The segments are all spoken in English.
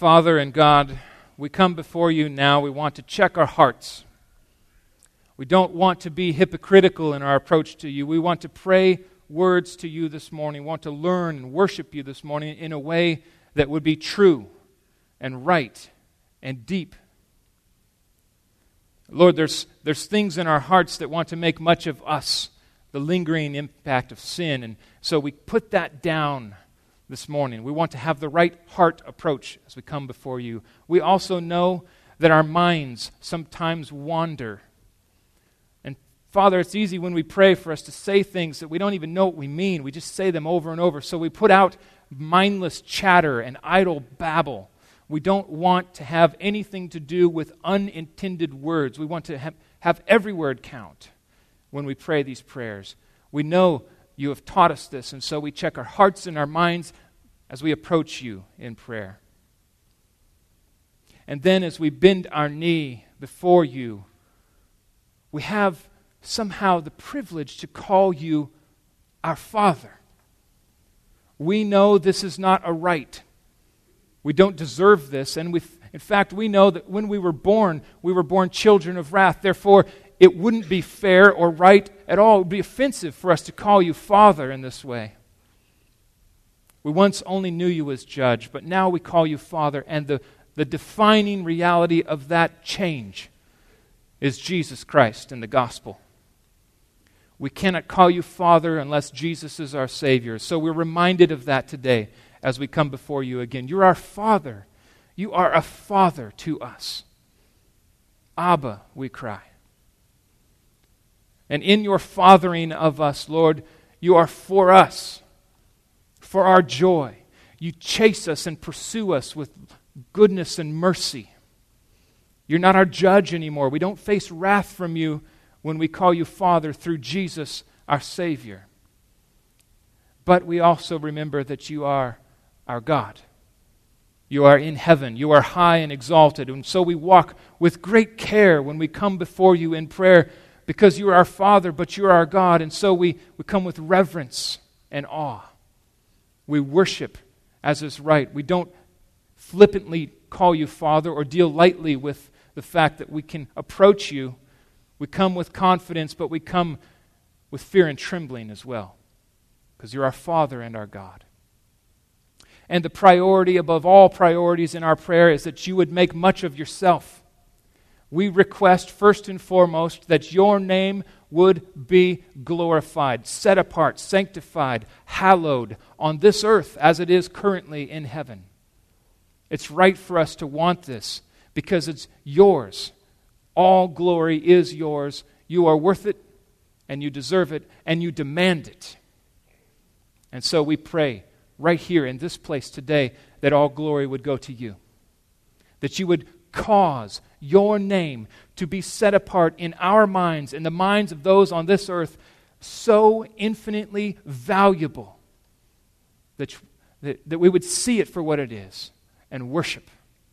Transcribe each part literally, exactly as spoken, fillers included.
Father and God, we come before you now. We want to check our hearts. We don't want to be hypocritical in our approach to you. We want to pray words to you this morning. We want to learn and worship you this morning in a way that would be true and right and deep. Lord, there's, there's things in our hearts that want to make much of us, the lingering impact of sin. And so we put that down this morning. We want to have the right heart approach as we come before you. We also know that our minds sometimes wander. And Father, it's easy when we pray for us to say things that we don't even know what we mean. We just say them over and over. So we put out mindless chatter and idle babble. We don't want to have anything to do with unintended words. We want to have, have every word count when we pray these prayers. We know you have taught us this, and so we check our hearts and our minds as we approach you in prayer. And then as we bend our knee before you, we have somehow the privilege to call you our Father. We know this is not a right. We don't deserve this, and we, in fact, we know that when we were born, we were born children of wrath. Therefore, it wouldn't be fair or right at all. It would be offensive for us to call you Father in this way. We once only knew you as judge, but now we call you Father, and the, the defining reality of that change is Jesus Christ and the gospel. We cannot call you Father unless Jesus is our Savior. So we're reminded of that today as we come before you again. You're our Father. You are a Father to us. Abba, we cry. And in your fathering of us, Lord, you are for us, for our joy. You chase us and pursue us with goodness and mercy. You're not our judge anymore. We don't face wrath from you when we call you Father through Jesus, our Savior. But we also remember that you are our God. You are in heaven. You are high and exalted. And so we walk with great care when we come before you in prayer, because you are our Father, but you are our God. And so we, we come with reverence and awe. We worship as is right. We don't flippantly call you Father or deal lightly with the fact that we can approach you. We come with confidence, but we come with fear and trembling as well, because you're our Father and our God. And the priority above all priorities in our prayer is that you would make much of yourself. We request first and foremost that your name would be glorified, set apart, sanctified, hallowed on this earth as it is currently in heaven. It's right for us to want this because it's yours. All glory is yours. You are worth it, and you deserve it, and you demand it. And so we pray right here in this place today that all glory would go to you, that you would cause your name to be set apart in our minds, in the minds of those on this earth, so infinitely valuable that, that, that we would see it for what it is and worship.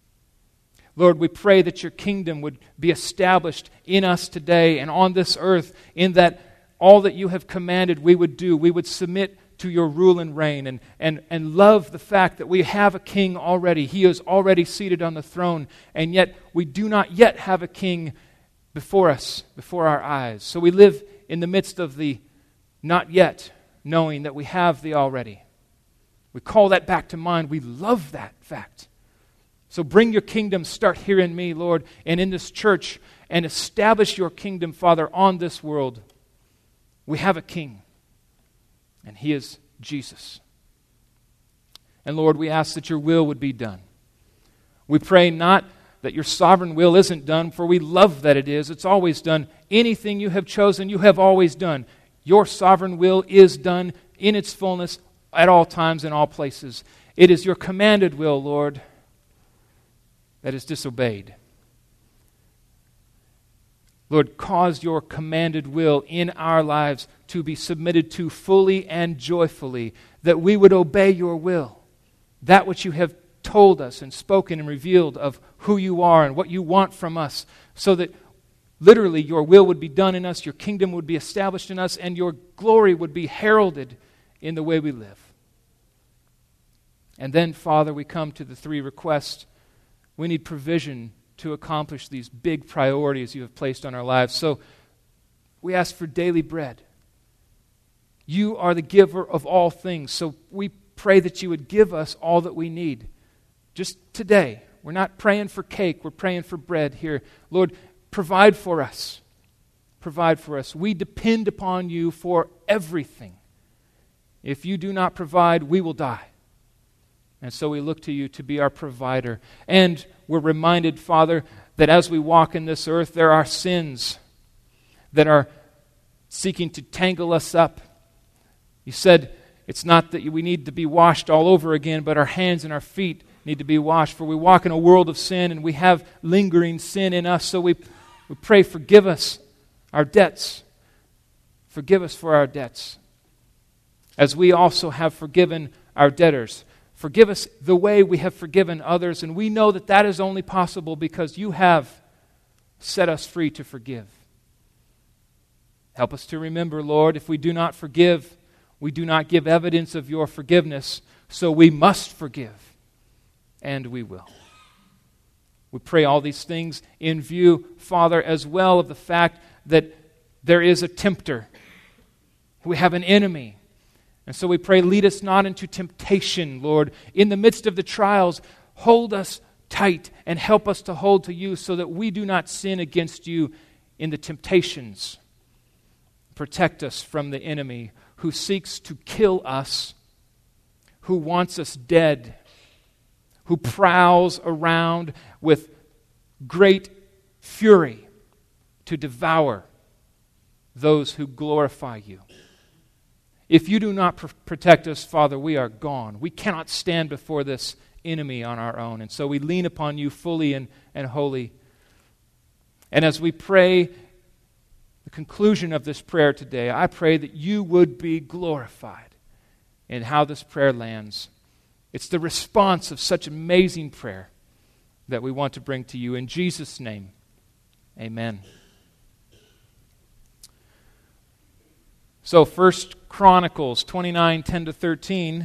Lord, we pray that your kingdom would be established in us today and on this earth, in that all that you have commanded we would do. We would submit to your rule and reign, and, and, and love the fact that we have a king already. He is already seated on the throne, and yet we do not yet have a king before us, before our eyes. So we live in the midst of the not yet, knowing that we have the already. We call that back to mind. We love that fact. So bring your kingdom, start here in me, Lord, and in this church, and establish your kingdom, Father, on this world. We have a king, and he is Jesus. And Lord, we ask that your will would be done. We pray not that your sovereign will isn't done, for we love that it is. It's always done. Anything you have chosen, you have always done. Your sovereign will is done in its fullness at all times, in all places. It is your commanded will, Lord, that is disobeyed. Lord, cause your commanded will in our lives to be submitted to fully and joyfully, that we would obey your will, that which you have told us and spoken and revealed of who you are and what you want from us, so that literally your will would be done in us, your kingdom would be established in us, and your glory would be heralded in the way we live. And then, Father, we come to the three requests We need provision to accomplish these big priorities you have placed on our lives. So we ask for daily bread. You are the giver of all things. So we pray that you would give us all that we need. Just today. We're not praying for cake. We're praying for bread here. Lord, provide for us. Provide for us. We depend upon you for everything. If you do not provide, we will die. And so we look to you to be our provider. And we're reminded, Father, that as we walk in this earth, there are sins that are seeking to tangle us up. You said it's not that we need to be washed all over again, but our hands and our feet need to be washed. For we walk in a world of sin, and we have lingering sin in us. So we, we pray, forgive us our debts. Forgive us for our debts, as we also have forgiven our debtors. Forgive us the way we have forgiven others, and we know that that is only possible because you have set us free to forgive. Help us to remember, Lord, if we do not forgive, we do not give evidence of your forgiveness, so we must forgive, and we will. We pray all these things in view, Father, as well of the fact that there is a tempter. We have an enemy. And so we pray, lead us not into temptation, Lord. In the midst of the trials, hold us tight and help us to hold to you so that we do not sin against you in the temptations. Protect us from the enemy who seeks to kill us, who wants us dead, who prowls around with great fury to devour those who glorify you. If you do not pr- protect us, Father, we are gone. We cannot stand before this enemy on our own. And so we lean upon you fully and, and wholly. And as we pray the conclusion of this prayer today, I pray that you would be glorified in how this prayer lands. It's the response of such amazing prayer that we want to bring to you. In Jesus' name, amen. So First Chronicles twenty-nine, ten to thirteen.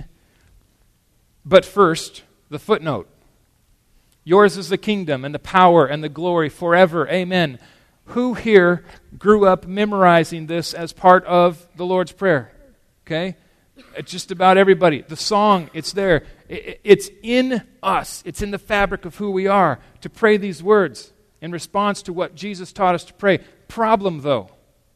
But first, the footnote. Yours is the kingdom and the power and the glory forever. Amen. Who here grew up memorizing this as part of the Lord's Prayer? Okay? Just about everybody. The song, it's there. It's in us. It's in the fabric of who we are to pray these words in response to what Jesus taught us to pray. Problem, though,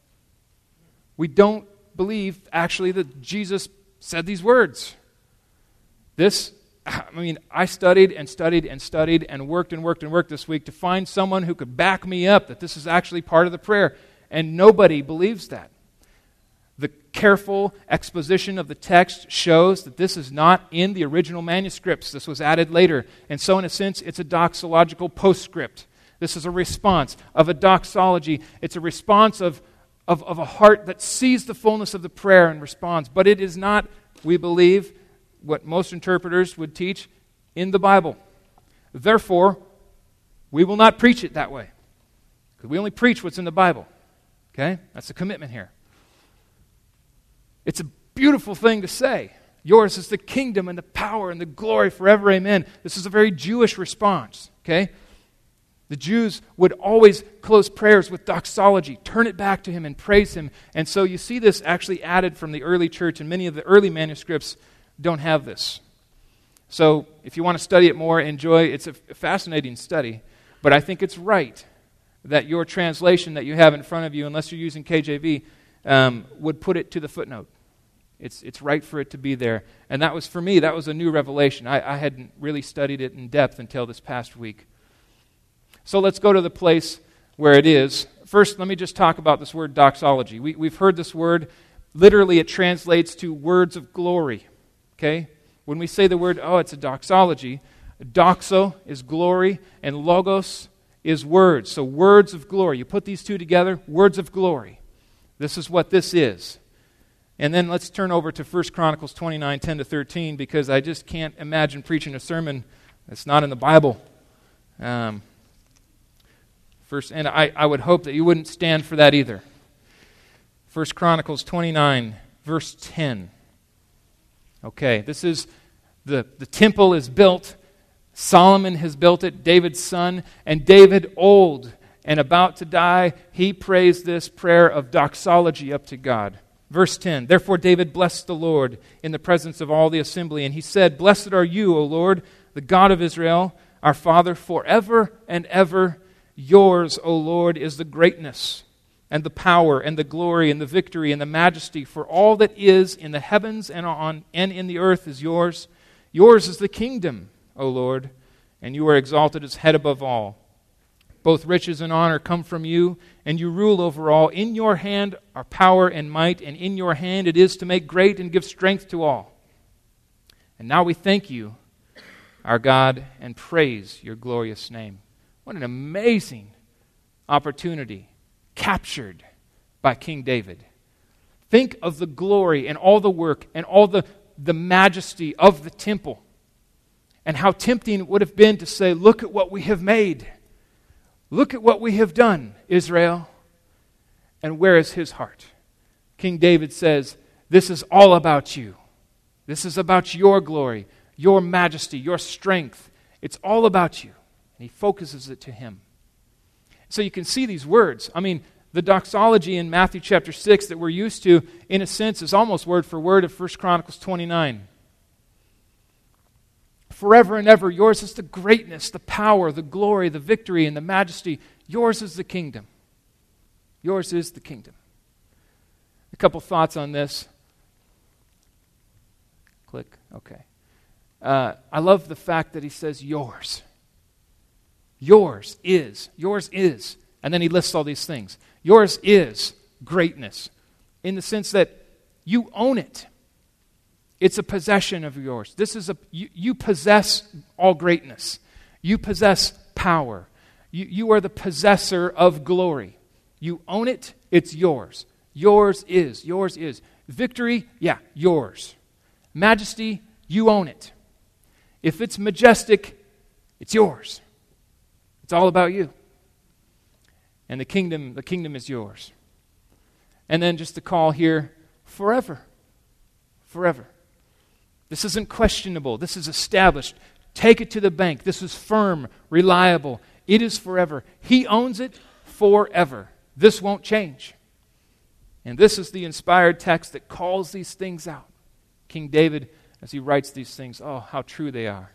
we don't believe actually that Jesus said these words. This, I mean, I studied and studied and studied and worked and worked and worked this week to find someone who could back me up that this is actually part of the prayer, and nobody believes that. The careful exposition of the text shows that this is not in the original manuscripts. This was added later. And so in a sense, it's a doxological postscript. This is a response of a doxology. It's a response of, of, of a heart that sees the fullness of the prayer and responds. But it is not, we believe, what most interpreters would teach in the Bible. Therefore, we will not preach it that way. Because we only preach what's in the Bible. Okay? That's the commitment here. It's a beautiful thing to say. Yours is the kingdom and the power and the glory forever. Amen. This is a very Jewish response. Okay? The Jews would always close prayers with doxology, turn it back to him and praise him. And so you see this actually added from the early church, and many of the early manuscripts don't have this. So if you want to study it more, enjoy. It's a fascinating study. But I think it's right that your translation that you have in front of you, unless you're using K J V, um, would put it to the footnote. It's it's right for it to be there. And that was, for me, that was a new revelation. I, I hadn't really studied it in depth until this past week. So let's go to the place where it is. First, let me just talk about this word doxology. We, we've heard this word. Literally, it translates to words of glory. Okay? When we say the word, oh, it's a doxology, doxo is glory, and logos is words. So words of glory. You put these two together, words of glory. This is what this is. And then let's turn over to First Chronicles twenty-nine, ten to thirteen, because I just can't imagine preaching a sermon that's not in the Bible. Um, first, and I, I would hope that you wouldn't stand for that either. First Chronicles twenty-nine, verse ten. Okay, this is, the, the temple is built. Solomon has built it, David's son, and David, old and about to die, he prays this prayer of doxology up to God. Verse ten, therefore David blessed the Lord in the presence of all the assembly, and he said, blessed are you, O Lord, the God of Israel, our Father, forever and ever. Yours, O Lord, is the greatness and the power and the glory and the victory and the majesty, for all that is in the heavens and on and in the earth is yours. Yours is the kingdom, O Lord, and you are exalted as head above all. Both riches and honor come from you, and you rule over all. In your hand are power and might, and in your hand it is to make great and give strength to all. And now we thank you, our God, and praise your glorious name. What an amazing opportunity captured by King David. Think of the glory and all the work and all the, the majesty of the temple, and how tempting it would have been to say, look at what we have made. Look at what we have done, Israel. And where is his heart? King David says, this is all about you. This is about your glory, your majesty, your strength. It's all about you. And he focuses it to him. So you can see these words. I mean, the doxology in Matthew chapter six that we're used to, in a sense, is almost word for word of First Chronicles twenty-nine. Forever and ever, yours is the greatness, the power, the glory, the victory, and the majesty. Yours is the kingdom. Yours is the kingdom. A couple thoughts on this. Click. Okay. Uh, I love the fact that he says yours. Yours is. Yours is. And then he lists all these things. Yours is greatness, in the sense that you own it. It's a possession of yours. This is a you, you possess all greatness. You possess power. You, you are the possessor of glory. You own it. It's yours. Yours is. Yours is. Victory, yeah, yours. Majesty, you own it. If it's majestic, it's yours. It's all about you. And the kingdom, the kingdom is yours. And then just the call here, forever. Forever. This isn't questionable. This is established. Take it to the bank. This is firm, reliable. It is forever. He owns it forever. This won't change. And this is the inspired text that calls these things out. King David, as he writes these things, oh, how true they are.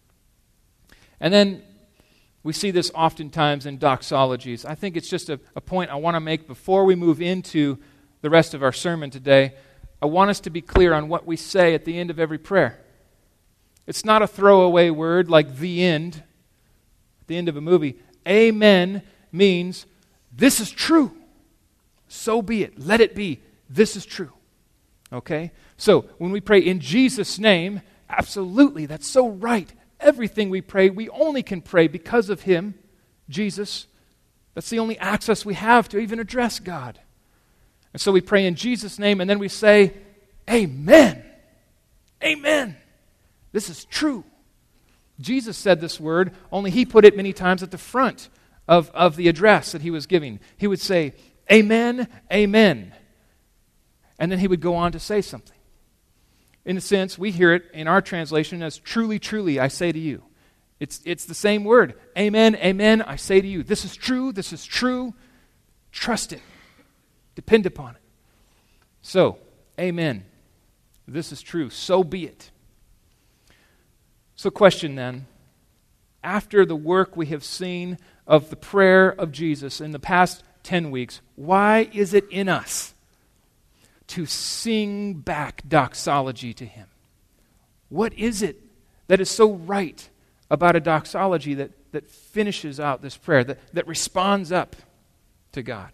And then we see this oftentimes in doxologies. I think it's just a, a point I want to make before we move into the rest of our sermon today. I want us to be clear on what we say at the end of every prayer. It's not a throwaway word like the end, at the end of a movie. Amen means this is true. So be it. Let it be. This is true. Okay? So when we pray in Jesus' name, absolutely, that's so right. Everything we pray, we only can pray because of Him, Jesus. That's the only access we have to even address God. And so we pray in Jesus' name, and then we say, Amen. Amen. This is true. Jesus said this word, only He put it many times at the front of, of the address that He was giving. He would say, Amen, amen. And then He would go on to say something. In a sense, we hear it in our translation as truly, truly, I say to you. It's, it's the same word. Amen, amen, I say to you. This is true, this is true. Trust it. Depend upon it. So, amen. This is true. So be it. So question then, after the work we have seen of the prayer of Jesus in the past ten weeks, why is it in us to sing back doxology to Him? What is it that is so right about a doxology that, that finishes out this prayer, that, that responds up to God?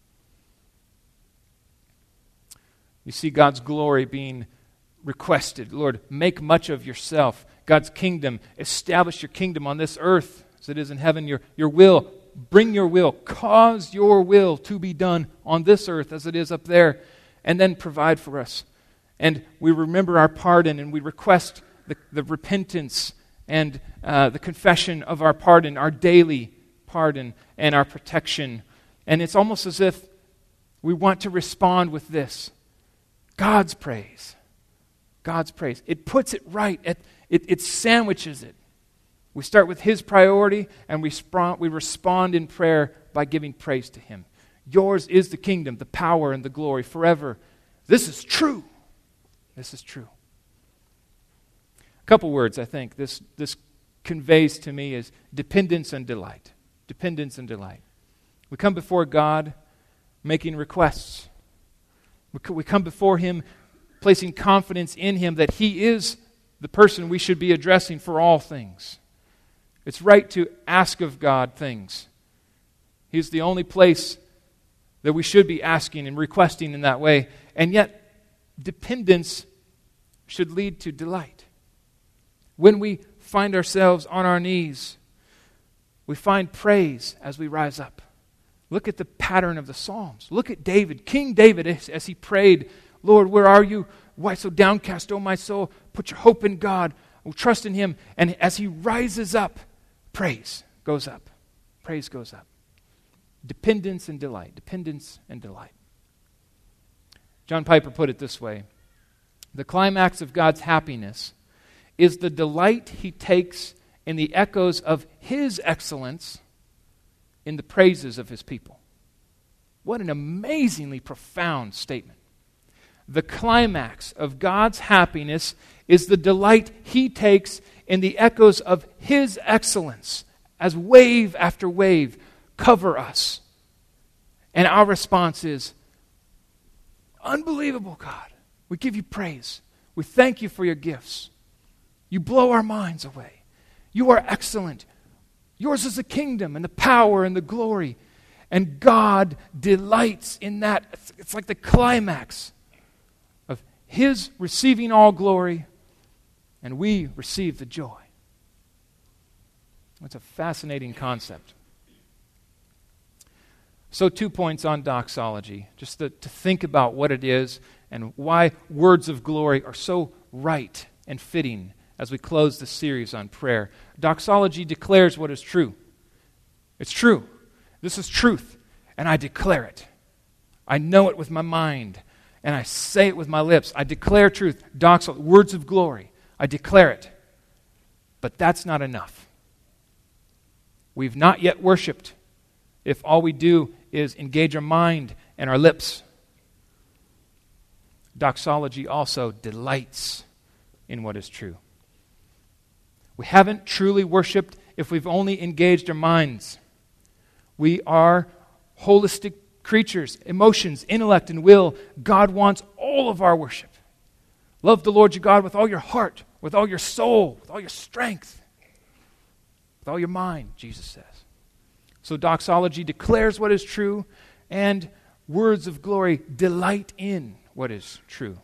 You see God's glory being requested. Lord, make much of yourself. God's kingdom, establish your kingdom on this earth as it is in heaven. Your, your will, bring your will. Cause your will to be done on this earth as it is up there. And then provide for us. And we remember our pardon, and we request the, the repentance and uh, the confession of our pardon, our daily pardon and our protection. And it's almost as if we want to respond with this. God's praise. God's praise. It puts it right. At, it, it sandwiches it We start with His priority, and we respond, we respond in prayer by giving praise to Him. Yours is the kingdom, the power, and the glory forever. This is true. This is true. A couple words, I think, this, this conveys to me is dependence and delight. Dependence and delight. We come before God making requests. We, c- we come before Him placing confidence in Him that He is the person we should be addressing for all things. It's right to ask of God things. He's the only place that we should be asking and requesting in that way. And yet, dependence should lead to delight. When we find ourselves on our knees, we find praise as we rise up. Look at the pattern of the Psalms. Look at David, King David, as, as he prayed, Lord, where are you? Why so downcast, O my soul? Put your hope in God. Oh, trust in Him. And as he rises up, praise goes up. Praise goes up. Dependence and delight. Dependence and delight. John Piper put it this way. The climax of God's happiness is the delight He takes in the echoes of His excellence in the praises of His people. What an amazingly profound statement. The climax of God's happiness is the delight He takes in the echoes of His excellence as wave after wave cover us. And our response is, unbelievable, God. We give You praise. We thank You for Your gifts. You blow our minds away. You are excellent. Yours is the kingdom and the power and the glory. And God delights in that. It's, it's like the climax of His receiving all glory, and we receive the joy. It's a fascinating concept. So two points on doxology, just to, to think about what it is and why words of glory are so right and fitting as we close the series on prayer. Doxology declares what is true. It's true. This is truth, and I declare it. I know it with my mind, and I say it with my lips. I declare truth. Doxology, words of glory. I declare it. But that's not enough. We've not yet worshiped if all we do is engage our mind and our lips. Doxology also delights in what is true. We haven't truly worshiped if we've only engaged our minds. We are holistic creatures, emotions, intellect, and will. God wants all of our worship. Love the Lord your God with all your heart, with all your soul, with all your strength, with all your mind, Jesus says. So doxology declares what is true, and words of glory delight in what is true.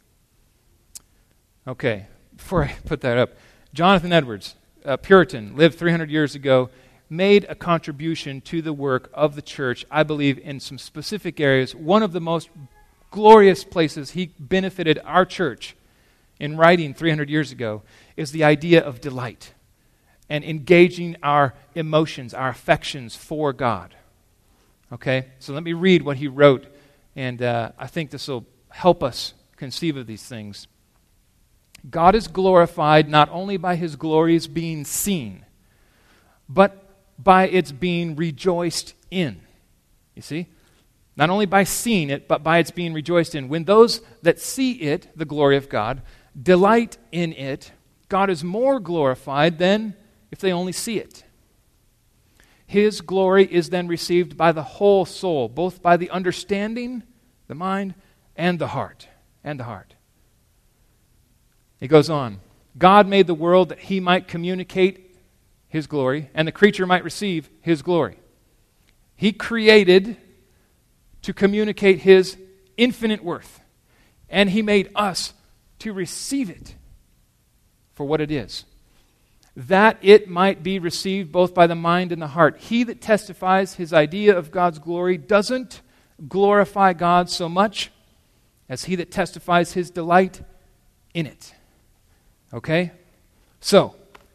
Okay, before I put that up, Jonathan Edwards, a Puritan, lived three hundred years ago, made a contribution to the work of the church, I believe, in some specific areas. One of the most glorious places he benefited our church in writing three hundred years ago is the idea of delight and engaging our emotions, our affections for God. Okay, so let me read what he wrote, and uh, I think this will help us conceive of these things. God is glorified not only by His glories being seen, but by its being rejoiced in. You see? Not only by seeing it, but by its being rejoiced in. When those that see it, the glory of God, delight in it, God is more glorified than if they only see it. His glory is then received by the whole soul, both by the understanding, the mind, and the heart. And the heart. He goes on. God made the world that He might communicate His glory, and the creature might receive His glory. He created to communicate His infinite worth, and He made us to receive it for what it is, that it might be received both by the mind and the heart. He that testifies his idea of God's glory doesn't glorify God so much as he that testifies his delight in it. Okay? So,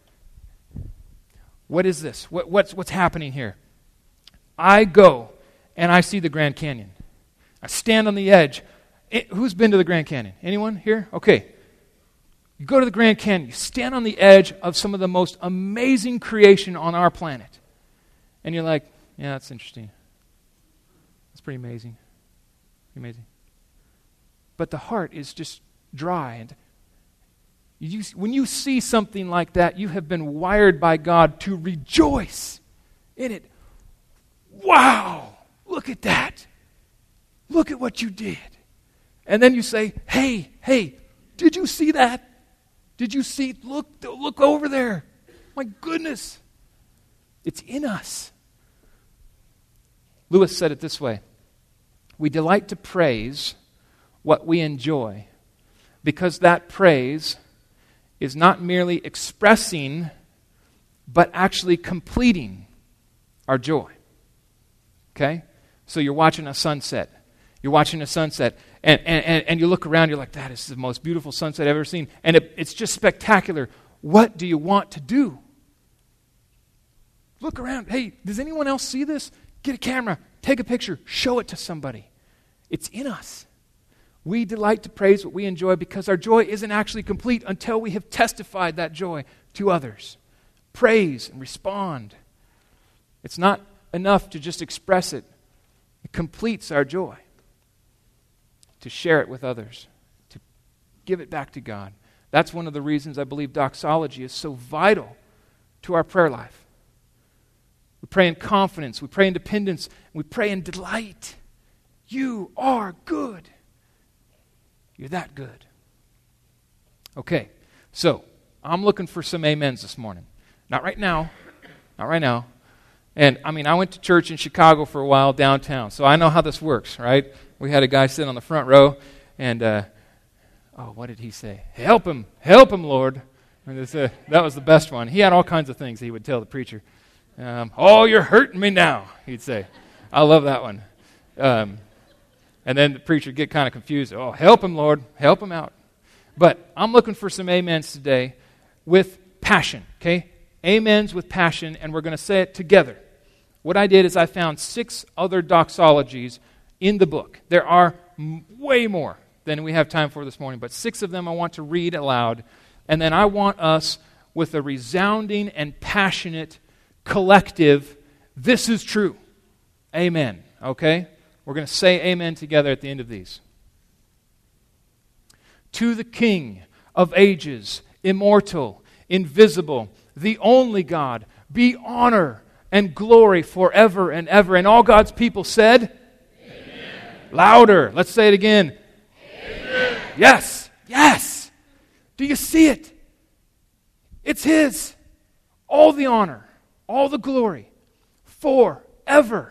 what is this? What, what's, what's happening here? I go and I see the Grand Canyon. I stand on the edge. It, who's been to the Grand Canyon? Anyone here? Okay. You go to the Grand Canyon, you stand on the edge of some of the most amazing creation on our planet. And you're like, yeah, that's interesting. That's pretty amazing. Amazing. But the heart is just dry. And you, when you see something like that, you have been wired by God to rejoice in it. Wow, look at that. Look at what you did. And then you say, hey, hey, did you see that? Did you see? Look, look over there. My goodness. It's in us. Lewis said it this way. We delight to praise what we enjoy because that praise is not merely expressing but actually completing our joy. Okay? So you're watching a sunset. You're watching a sunset, and, and, and you look around, you're like, that is the most beautiful sunset I've ever seen. And it, it's just spectacular. What do you want to do? Look around. Hey, does anyone else see this? Get a camera. Take a picture. Show it to somebody. It's in us. We delight to praise what we enjoy because our joy isn't actually complete until we have testified that joy to others. Praise and respond. It's not enough to just express it. It completes our joy. To share it with others. To give it back to God. That's one of the reasons I believe doxology is so vital to our prayer life. We pray in confidence. We pray in dependence. We pray in delight. You are good. You're that good. Okay, so I'm looking for some amens this morning. Not right now. Not right now. And, I mean, I went to church in Chicago for a while downtown, so I know how this works, right? We had a guy sitting on the front row, and, uh, oh, what did he say? Help him. Help him, Lord. And this, uh, that was the best one. He had all kinds of things he would tell the preacher. Um, oh, you're hurting me now, he'd say. I love that one. Um, and then the preacher would get kind of confused. Oh, help him, Lord. Help him out. But I'm looking for some amens today with passion, okay? Amens with passion, and we're going to say it together. What I did is I found six other doxologies in the book. There are m- way more than we have time for this morning, but six of them I want to read aloud, and then I want us with a resounding and passionate collective, this is true. Amen. Okay? We're going to say amen together at the end of these. To the King of ages, immortal, invisible, the only God, be honor and glory forever and ever. And all God's people said, amen. Louder. Let's say it again. Amen. Yes. Yes. Do you see it? It's His. All the honor, all the glory, forever.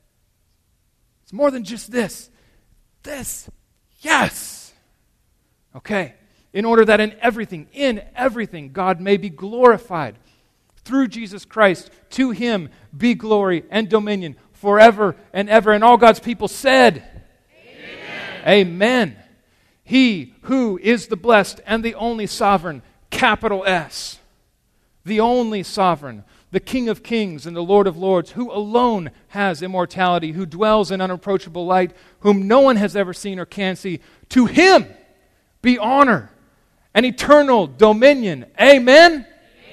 It's more than just this. This. Yes. Okay. In order that in everything, in everything, God may be glorified. Through Jesus Christ, to Him be glory and dominion forever and ever. And all God's people said, amen. Amen. He who is the blessed and the only sovereign, capital S, the only sovereign, the King of kings and the Lord of lords, who alone has immortality, who dwells in unapproachable light, whom no one has ever seen or can see, to Him be honor and eternal dominion. Amen.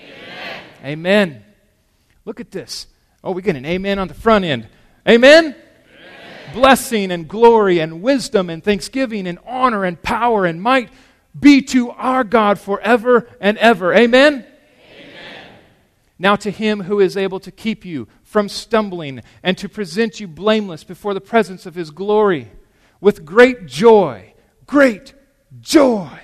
Amen. Look at this. Oh, we get an amen on the front end. Amen? Amen? Blessing and glory and wisdom and thanksgiving and honor and power and might be to our God forever and ever. Amen? Amen. Now to Him who is able to keep you from stumbling and to present you blameless before the presence of His glory with great joy, great joy.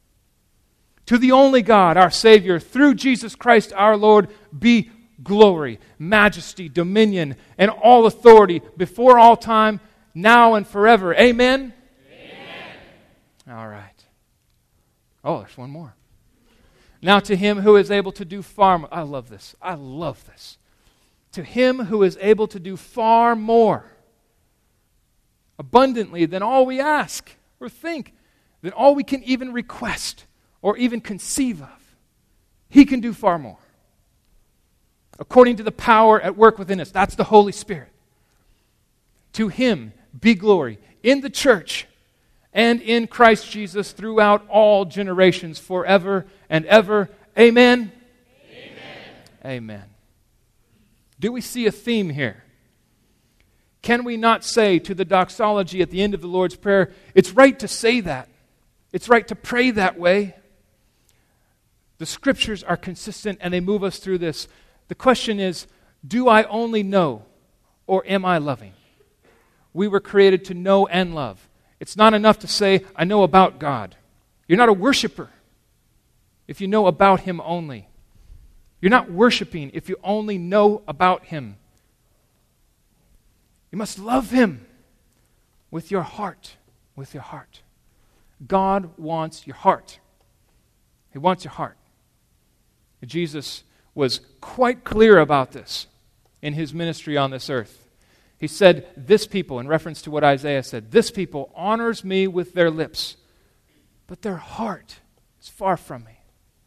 To the only God, our Savior, through Jesus Christ our Lord, be glory, majesty, dominion, and all authority before all time, now and forever. Amen? Amen. All right. Oh, there's one more. Now to Him who is able to do far more. I love this. I love this. To Him who is able to do far more, abundantly than all we ask or think, than all we can even request or even conceive of. He can do far more. According to the power at work within us. That's the Holy Spirit. To Him be glory in the church and in Christ Jesus throughout all generations, forever and ever. Amen? Amen. Amen. Do we see a theme here? Can we not say to the doxology at the end of the Lord's Prayer, it's right to say that. It's right to pray that way. The Scriptures are consistent and they move us through this. The question is, do I only know or am I loving? We were created to know and love. It's not enough to say, I know about God. You're not a worshiper if you know about Him only. You're not worshiping if you only know about Him. You must love Him with your heart, with your heart. God wants your heart. He wants your heart. Jesus was quite clear about this in His ministry on this earth. He said, this people, in reference to what Isaiah said, this people honors me with their lips, but their heart is far from me.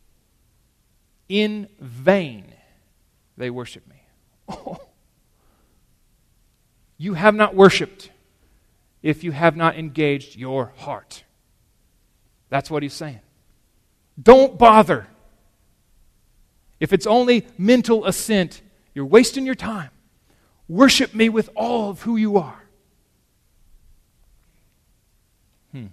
In vain they worship me. Oh. You have not worshipped if you have not engaged your heart. That's what He's saying. Don't bother. If it's only mental assent, you're wasting your time. Worship me with all of who you are. Hmm.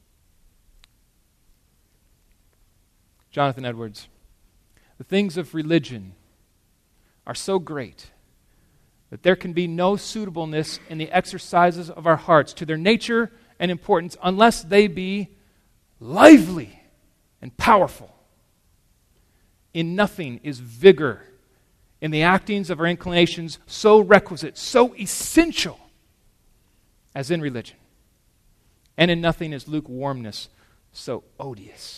Jonathan Edwards. The things of religion are so great that there can be no suitableness in the exercises of our hearts to their nature and importance unless they be lively and powerful. In nothing is vigor in the actings of our inclinations so requisite, so essential as in religion. And in nothing is lukewarmness so odious.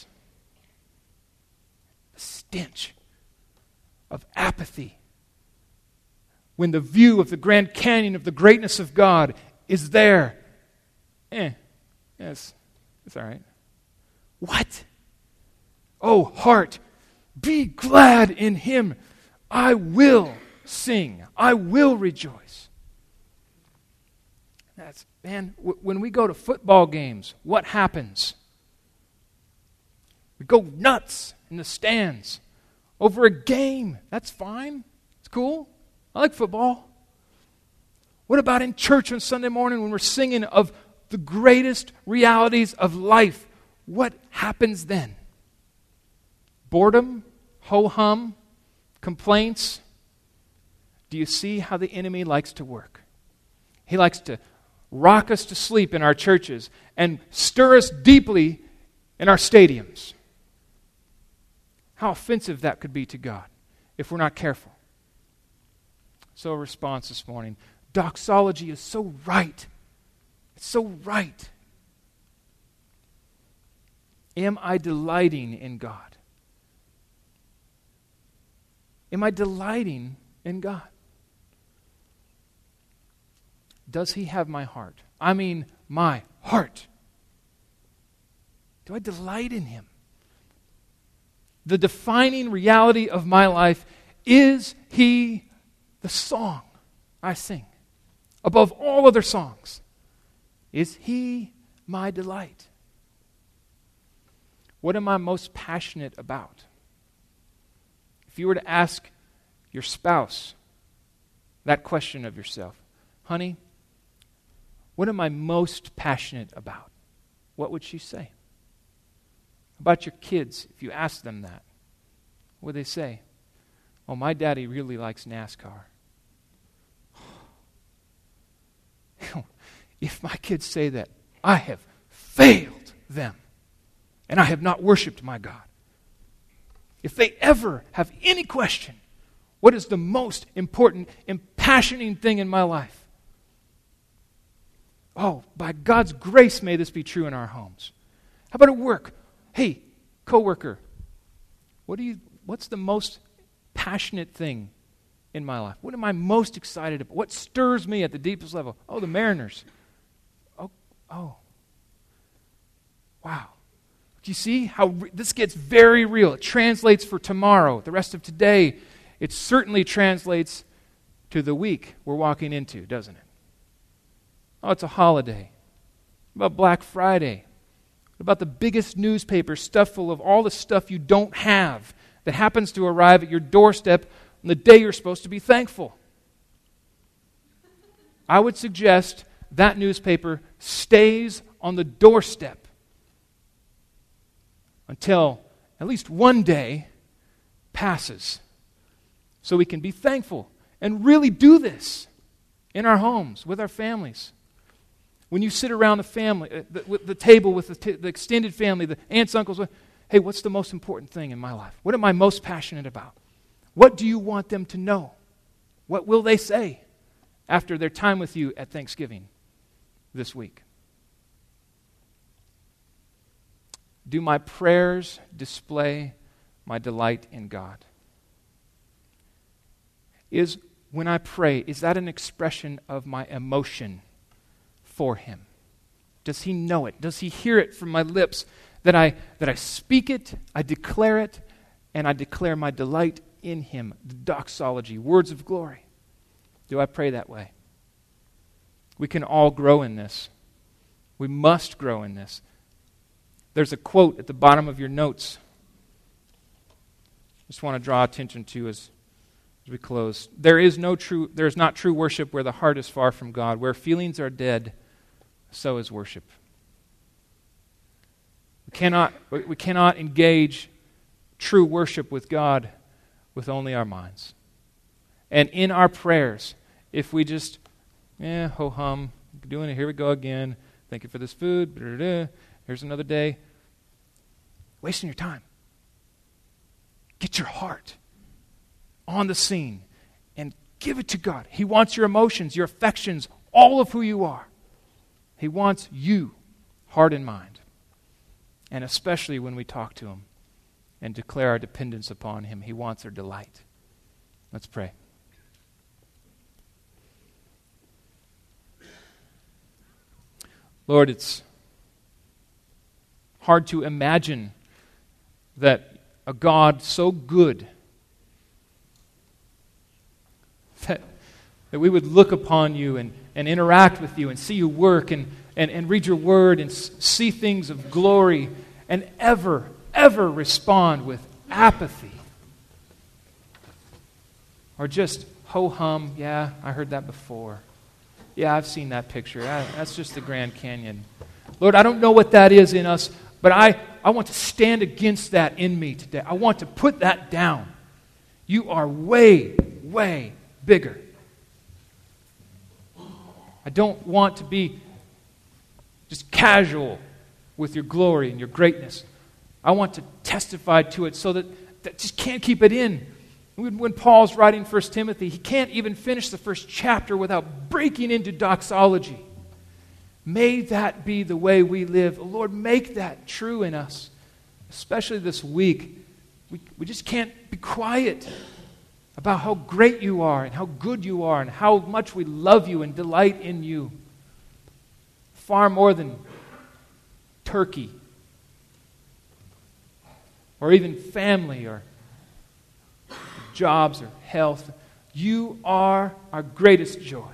The stench of apathy when the view of the Grand Canyon of the greatness of God is there. Eh, yes, it's all right. What? Oh, heart, be glad in Him. I will sing. I will rejoice. That's, man, w- when we go to football games, what happens? We go nuts in the stands over a game. That's fine. It's cool. I like football. What about in church on Sunday morning when we're singing of the greatest realities of life? What happens then? Boredom? Ho-hum? Complaints? Do you see how the enemy likes to work? He likes to rock us to sleep in our churches and stir us deeply in our stadiums. How offensive that could be to God if we're not careful. So a response this morning. Doxology is so right. It's so right. Am I delighting in God? Am I delighting in God? Does He have my heart? I mean, my heart. Do I delight in Him? The defining reality of my life, is He the song I sing? Above all other songs, is He my delight? What am I most passionate about? If you were to ask your spouse that question of yourself, honey, what am I most passionate about? What would she say? About your kids, if you ask them that, what would they say? Oh, my daddy really likes NASCAR. If my kids say that, I have failed them, and I have not worshiped my God. If they ever have any question, what is the most important, impassioning thing in my life? Oh, by God's grace, may this be true in our homes. How about at work? Hey, coworker, what do you? What's the most passionate thing in my life? What am I most excited about? What stirs me at the deepest level? Oh, the Mariners. Oh, oh. Wow. Do you see how re- this gets very real? It translates for tomorrow, the rest of today. It certainly translates to the week we're walking into, doesn't it? Oh, it's a holiday. What about Black Friday? What about the biggest newspaper stuffed full of all the stuff you don't have that happens to arrive at your doorstep on the day you're supposed to be thankful? I would suggest that newspaper stays on the doorstep until at least one day passes, so we can be thankful and really do this in our homes, with our families. When you sit around the family, uh, the, with the table with the, t- the extended family, the aunts, uncles, what, hey, what's the most important thing in my life? What am I most passionate about? What do you want them to know? What will they say after their time with you at Thanksgiving this week? Do my prayers display my delight in God? Is when I pray, is that an expression of my emotion for Him? Does He know it? Does He hear it from my lips? That I that I speak it, I declare it, and I declare my delight in Him. The doxology, words of glory. Do I pray that way? We can all grow in this. We must grow in this. There's a quote at the bottom of your notes. Just want to draw attention to as, as we close. There is no true, there is not true worship where the heart is far from God. Where feelings are dead, so is worship. We cannot, we cannot engage true worship with God with only our minds. And in our prayers, if we just, eh, ho-hum, doing it, here we go again, thank you for this food, blah-da-da, here's another day, wasting your time. Get your heart on the scene and give it to God. He wants your emotions, your affections, all of who you are. He wants you, heart and mind. And especially when we talk to Him and declare our dependence upon Him, He wants our delight. Let's pray. Lord, it's hard to imagine that a God so good that, that we would look upon you and, and interact with you and see you work and, and, and read your word and s- see things of glory and ever, ever respond with apathy. Or just ho-hum, yeah, I heard that before. Yeah, I've seen that picture. I, that's just the Grand Canyon. Lord, I don't know what that is in us, but I, I want to stand against that in me today. I want to put that down. You are way, way bigger. I don't want to be just casual with your glory and your greatness. I want to testify to it so that, that just can't keep it in. When, when Paul's writing First Timothy, he can't even finish the first chapter without breaking into doxology. May that be the way we live. Lord, make that true in us, especially this week. We, we just can't be quiet about how great you are and how good you are and how much we love you and delight in you. Far more than turkey or even family or jobs or health. You are our greatest joy,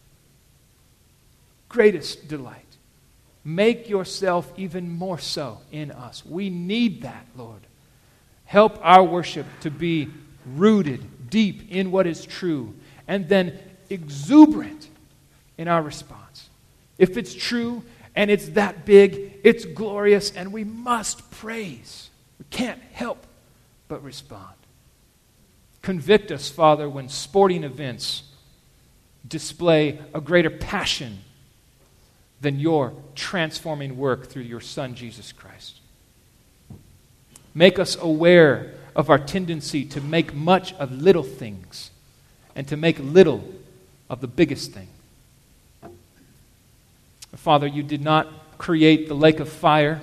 greatest delight. Make yourself even more so in us. We need that, Lord. Help our worship to be rooted deep in what is true and then exuberant in our response. If it's true and it's that big, it's glorious, and we must praise. We can't help but respond. Convict us, Father, when sporting events display a greater passion than your transforming work through your Son, Jesus Christ. Make us aware of our tendency to make much of little things and to make little of the biggest thing. Father, you did not create the lake of fire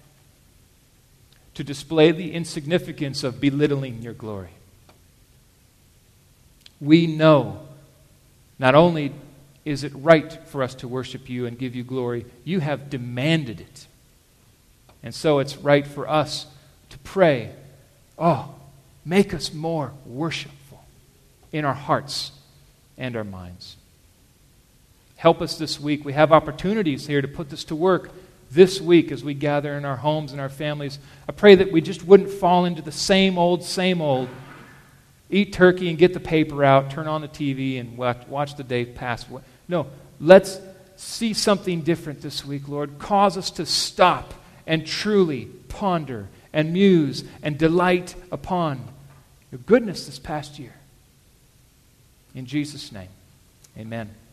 to display the insignificance of belittling your glory. We know not only is it right for us to worship you and give you glory, you have demanded it. And so it's right for us to pray, oh, make us more worshipful in our hearts and our minds. Help us this week. We have opportunities here to put this to work this week as we gather in our homes and our families. I pray that we just wouldn't fall into the same old, same old. Eat turkey and get the paper out, turn on the T V and watch, watch the day pass. No, let's see something different this week, Lord. Cause us to stop and truly ponder and muse and delight upon your goodness this past year. In Jesus' name, amen.